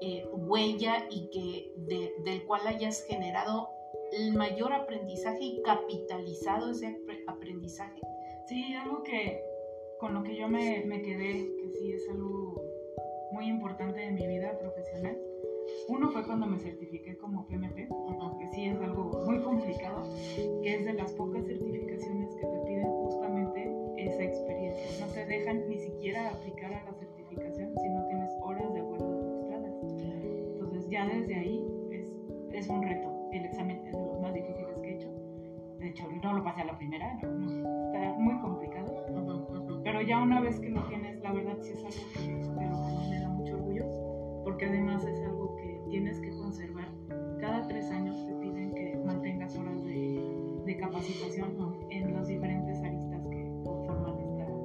huella y que del cual hayas generado el mayor aprendizaje y capitalizado ese aprendizaje? Sí, algo que con lo que yo me quedé, que sí es algo muy importante en mi vida profesional. Uno fue cuando me certifiqué como PMP, que sí es algo muy complicado, que es de las pocas certificaciones que te piden justamente esa experiencia. No te dejan ni siquiera aplicar a la certificación si no tienes horas de vuelo demostradas. Entonces ya desde ahí es un reto. El examen es de los más difíciles que he hecho. De hecho, no lo pasé a la primera, no, está muy complicado. Pero ya una vez que lo tienes, la verdad sí es algo de lo que me da mucho orgullo, porque además es algo que tienes que conservar. Cada 3 años te piden que mantengas horas de capacitación en los diferentes aristas que conforman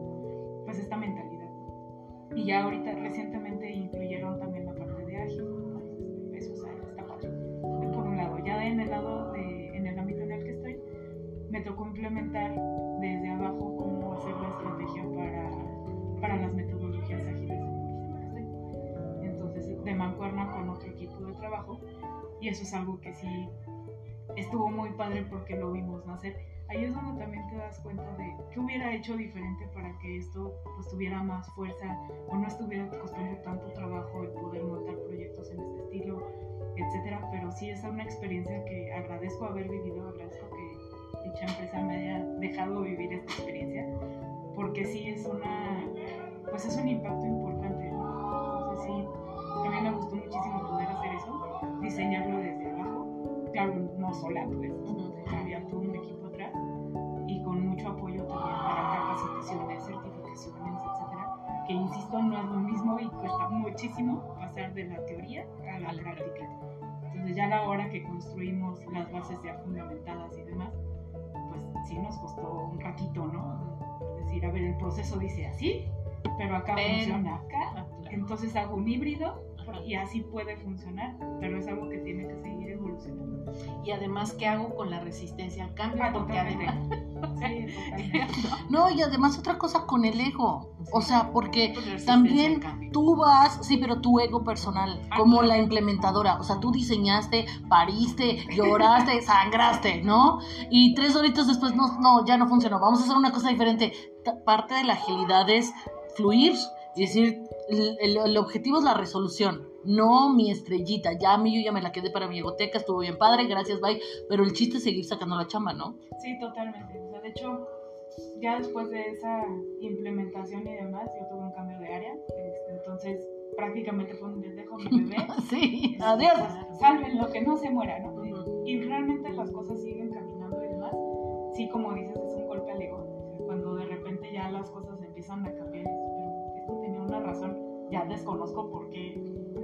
esta mentalidad. Y ya ahorita recientemente incluyeron también la parte de ágil. Eso está padre. Por un lado, ya en el lado en el ámbito en el que estoy, me tocó implementar desde abajo cómo hacer la estrategia para las metodologías ágiles en el que estoy. Entonces, de mancuerna con otro equipo de trabajo, y eso es algo que sí estuvo muy padre porque lo vimos nacer. Ahí es donde también te das cuenta de qué hubiera hecho diferente para que esto pues tuviera más fuerza o no estuviera costando tanto trabajo el poder montar proyectos en este estilo, etcétera. Pero sí es una experiencia que agradezco haber vivido, agradezco que dicha empresa me haya dejado vivir esta experiencia, porque sí es un impacto importante, ¿no? Entonces sí, a mí me gustó muchísimo poder hacer eso, diseñarlo desde abajo, claro, no sola, pues, había todo un equipo atrás y con mucho apoyo también para capacitaciones, certificaciones, etcétera, que insisto, no es lo mismo y cuesta muchísimo pasar de la teoría a la práctica. Entonces ya a la hora que construimos las bases ya fundamentadas y demás, pues sí nos costó un ratito, ¿no? Es decir, a ver, el proceso dice así, pero acá funciona acá, entonces hago un híbrido y así puede funcionar, pero es algo que tiene que seguir evolucionando. Y además, ¿qué hago con la resistencia al cambio? Porque además... Sí, totalmente. No, y además otra cosa con el ego, o sea, porque también tú vas, sí, pero tu ego personal, como la implementadora, o sea, tú diseñaste, pariste, lloraste, sangraste, ¿no? Y 3 horitas después, no, ya no funcionó, vamos a hacer una cosa diferente. Parte de la agilidad es fluir, es decir, el objetivo es la resolución, no mi estrellita. Ya a mí yo ya me la quedé para mi egoteca, estuvo bien padre, gracias, bye. Pero el chiste es seguir sacando la chamba, ¿no? Sí, totalmente. O sea, de hecho, ya después de esa implementación y demás, yo tuve un cambio de área. Entonces, prácticamente fue un les dejo mi bebé. Sí, adiós. Salven lo que no se muera, ¿no? Y realmente las cosas siguen caminando y demás. Sí, como dices, es un golpe al ego. O sea, cuando de repente ya las cosas empiezan a cambiar, pero esto tenía una razón, ya desconozco por qué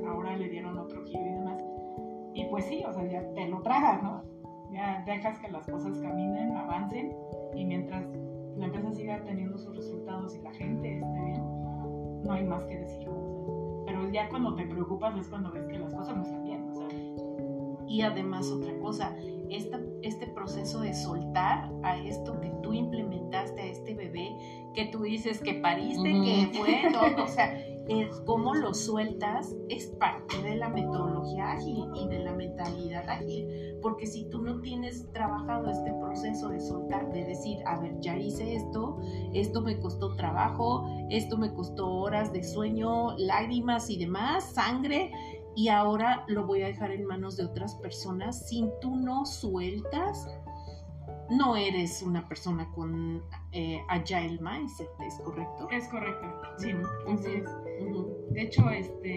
ahora le dieron otro giro y demás. Y pues sí, o sea, ya te lo tragas, ¿no? Ya dejas que las cosas caminen, avancen, y mientras la empresa siga teniendo sus resultados y la gente esté bien, no hay más que decir. O sea, pero ya cuando te preocupas es cuando ves que las cosas no están bien, o sea. Y además otra cosa, este proceso de soltar a esto que tú implementaste, a este bebé que tú dices que pariste, que fue todo, o sea, cómo lo sueltas es parte de la metodología ágil y de la mentalidad ágil, porque si tú no tienes trabajado este proceso de soltar, de decir, a ver, ya hice esto me costó trabajo, esto me costó horas de sueño, lágrimas y demás, sangre, y ahora lo voy a dejar en manos de otras personas. Si tú no sueltas, no eres una persona con agile mindset, ¿es correcto? Es correcto, sí, así es. Uh-huh. De hecho,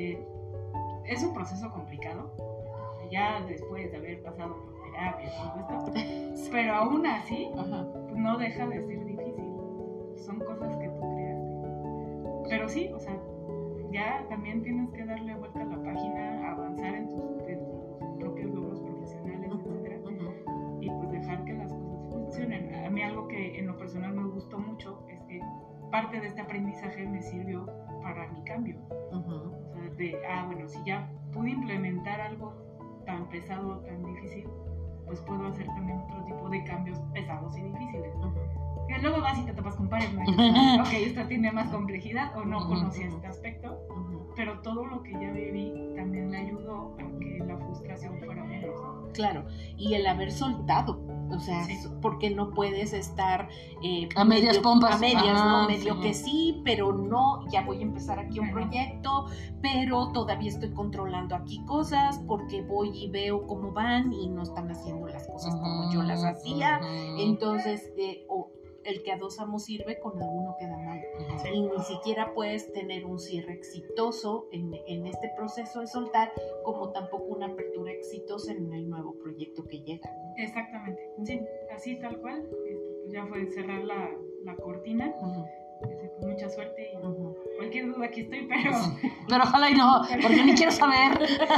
es un proceso complicado, ya después de haber pasado por terapia y todo esto, pero aún así, pues no deja de ser difícil. Son cosas que tú creaste. Pero sí, o sea, ya también tienes que darle vuelta a la página, avanzar en tus propios logros profesionales, etcétera, y pues dejar que las cosas funcionen. A mí algo que en lo personal me gustó mucho es que parte de este aprendizaje me sirvió para mi cambio. O sea, bueno, si ya pude implementar algo tan pesado, tan difícil, pues puedo hacer también otro tipo de cambios pesados y difíciles. Que luego vas y te topas con pares, ¿no? Ok, esto tiene más complejidad, o no conocía este aspecto, pero todo lo que ya viví también me ayudó a que la frustración fuera menos. Claro, y el haber soltado, o sea, sí. Porque no puedes estar a medias pompas, a medias, ¿no? Medio que sí, pero no, ya voy a empezar aquí un proyecto, pero todavía estoy controlando aquí cosas porque voy y veo cómo van y no están haciendo las cosas como yo las hacía, entonces el que a dos amos sirve, con alguno queda mal. Sí. Y ni siquiera puedes tener un cierre exitoso en este proceso de soltar, como tampoco una apertura exitosa en el nuevo proyecto que llega. Exactamente, sí, así tal cual. Pues ya fue cerrar la cortina. Con mucha suerte y cualquier duda aquí estoy, pero ojalá y no, porque ni quiero saber.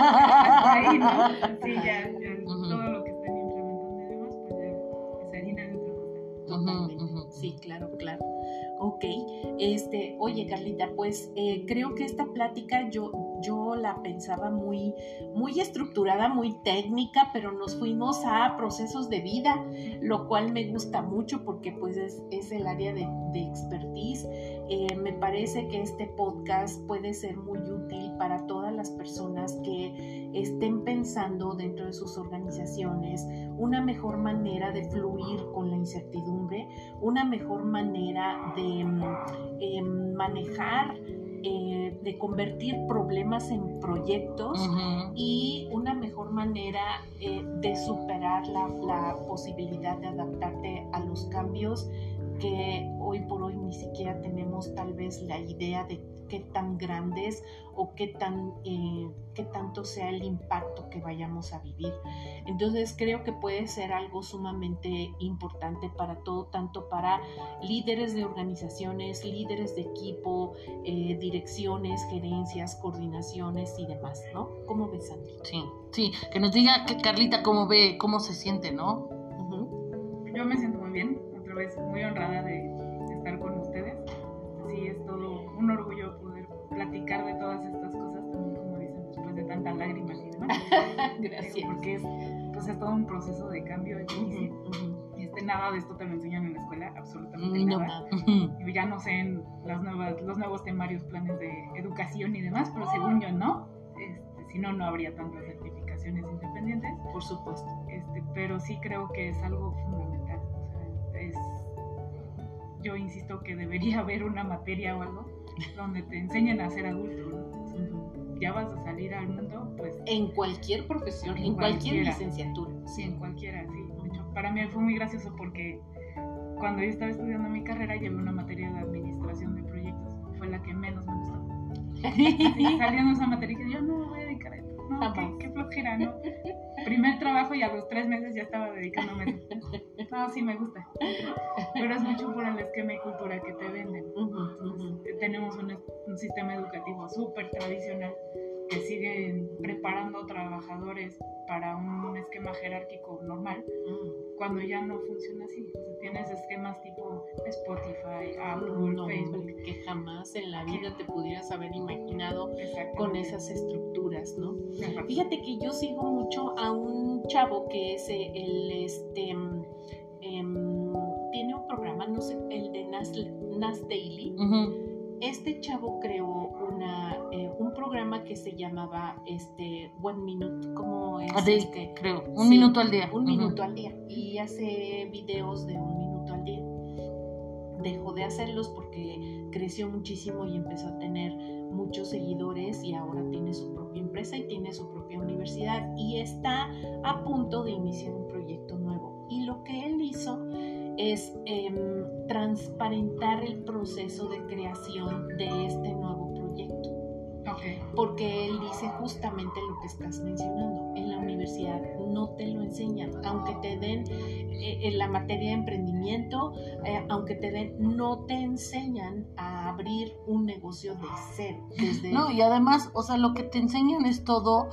Ahí, ¿no? Sí, ya todo lo que están implementando y demás, pues ya se harina de otra cosa. Totalmente. Sí, claro. Ok, oye Carlita, pues creo que esta plática yo la pensaba muy, muy estructurada, muy técnica, pero nos fuimos a procesos de vida, lo cual me gusta mucho porque pues es el área de expertise. Me parece que este podcast puede ser muy útil para todas las personas que estén pensando dentro de sus organizaciones una mejor manera de fluir con la incertidumbre, una mejor manera de manejar, de convertir problemas en proyectos y una mejor manera de superar la posibilidad de adaptarte a los cambios que hoy por hoy ni siquiera tenemos tal vez la idea de qué tan grandes o qué tanto sea el impacto que vayamos a vivir. Entonces creo que puede ser algo sumamente importante para todo, tanto para líderes de organizaciones, líderes de equipo, direcciones, gerencias, coordinaciones y demás, ¿no? ¿Cómo ves, Sandy? Sí, que nos diga Carlita cómo ve, cómo se siente, ¿no? Yo me siento muy bien, otra vez muy honrada de estar con ustedes. Sí, es todo un orgullo poder platicar de todas estas cosas, también como dicen, después de tantas lágrimas y demás. Gracias. Porque es todo un proceso de cambio difícil. Nada de esto te lo enseñan en la escuela, absolutamente nada. Yo ya no sé en los nuevos temarios, planes de educación y demás, pero según yo no. Si no, no habría tantas certificaciones independientes. Por supuesto. Pero sí creo que es algo fundamental. O sea, yo insisto que debería haber una materia o algo donde te enseñen a ser adulto, ¿no? O sea, ya vas a salir al mundo, pues... En cualquier profesión, en cualquier licenciatura. Sí, en cualquiera, sí. De hecho, para mí fue muy gracioso porque cuando yo estaba estudiando mi carrera llevé una materia de administración de proyectos. Fue la que menos me gustó. Así, saliendo esa materia y dije, yo no me voy a dedicar a esto. No, qué flojera, ¿no? Primer trabajo y a los 3 meses ya estaba dedicándome a eso. No, sí me gusta. Pero es mucho por el esquema y cultura que te venden. Entonces, tenemos un sistema educativo súper tradicional que siguen preparando trabajadores para un esquema jerárquico normal, cuando ya no funciona así. O sea, tienes esquemas tipo Spotify, Apple, Facebook. Que jamás en la vida te pudieras haber imaginado con esas estructuras, ¿no? Fíjate que yo sigo mucho a un chavo que es tiene un programa, no sé, el de Nas Daily. Este chavo creó un programa que se llamaba One Minute, ¿cómo es? Creo, un minuto al día. Un minuto al día, y hace videos de 1 minuto al día. Dejó de hacerlos porque creció muchísimo y empezó a tener muchos seguidores, y ahora tiene su propia empresa y tiene su propia universidad, y está a punto de iniciar un proyecto nuevo. Y lo que él hizo es transparentar el proceso de creación de este nuevo proyecto. Porque él dice justamente lo que estás mencionando. En la universidad no te lo enseñan, aunque te den en la materia de emprendimiento, aunque te den, no te enseñan a abrir un negocio de cero. No, y además, o sea, lo que te enseñan es todo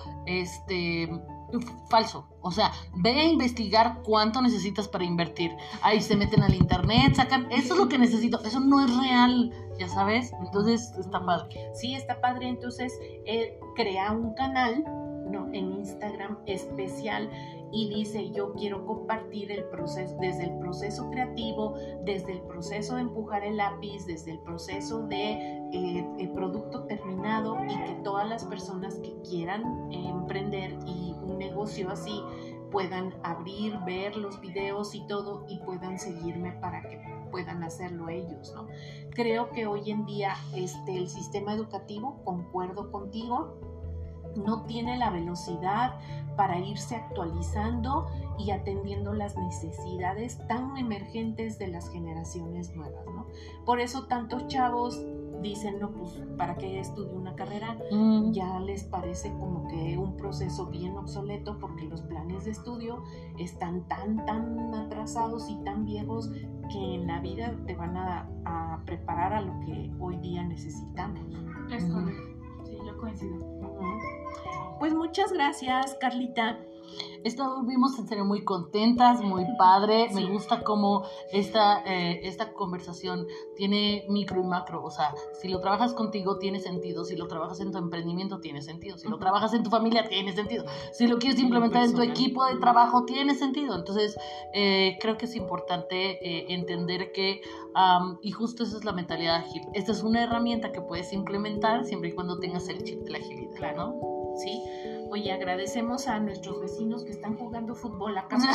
falso. O sea, ve a investigar cuánto necesitas para invertir. Ahí se meten al internet, sacan, eso es lo que necesito, eso no es real, ya sabes. Entonces está padre. Sí, está padre. Entonces él crea un canal, ¿no?, en Instagram especial, y dice: yo quiero compartir el proceso, desde el proceso creativo, desde el proceso de empujar el lápiz, desde el proceso de el producto terminado, y que todas las personas que quieran emprender y un negocio así puedan abrir, ver los videos y todo, y puedan seguirme para que puedan hacerlo ellos, ¿no? Creo que hoy en día el sistema educativo, concuerdo contigo, no tiene la velocidad para irse actualizando y atendiendo las necesidades tan emergentes de las generaciones nuevas, ¿no? Por eso tantos chavos dicen: no, pues, ¿para qué estudio una carrera? Ya les parece como que un proceso bien obsoleto, porque los planes de estudio están tan atrasados y tan viejos que en la vida te van a preparar a lo que hoy día necesitamos. Es correcto. Sí, yo coincido. Pues muchas gracias, Carlita. Estuvimos en serio muy contentas, muy padre. Sí. Me gusta cómo esta conversación tiene micro y macro. O sea, si lo trabajas contigo tiene sentido, si lo trabajas en tu emprendimiento tiene sentido, si lo trabajas en tu familia tiene sentido, si lo quieres implementar en tu equipo de trabajo tiene sentido. Entonces creo que es importante entender que y justo esa es la mentalidad ágil. Esta es una herramienta que puedes implementar siempre y cuando tengas el chip de la agilidad, claro, ¿no? Sí. Oye, agradecemos a nuestros vecinos que están jugando fútbol acá. Nos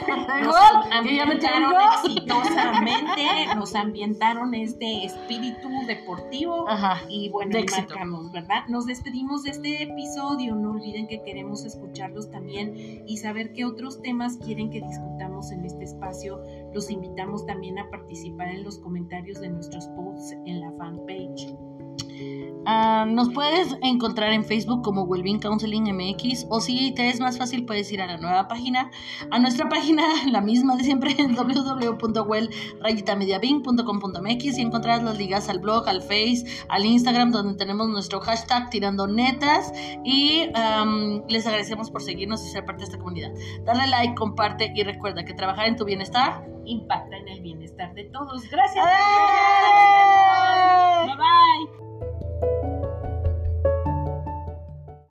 ambientaron exitosamente, nos ambientaron este espíritu deportivo. Ajá, y bueno, de éxito. marcamos, ¿verdad? Nos despedimos de este episodio. No olviden que queremos escucharlos también y saber qué otros temas quieren que discutamos en este espacio. Los invitamos también a participar en los comentarios de nuestros posts en la fanpage. Nos puedes encontrar en Facebook como Wellbeing Counseling MX, o si te es más fácil puedes ir a la nueva página, a nuestra página, la misma de siempre, www.well-mediabing.com.mx, y encontrarás las ligas al blog, al Face, al Instagram, donde tenemos nuestro hashtag Tirando Netas, y les agradecemos por seguirnos y ser parte de esta comunidad. Dale like, comparte y recuerda que trabajar en tu bienestar impacta en el bienestar de todos. Gracias. ¡Eh! Bye bye.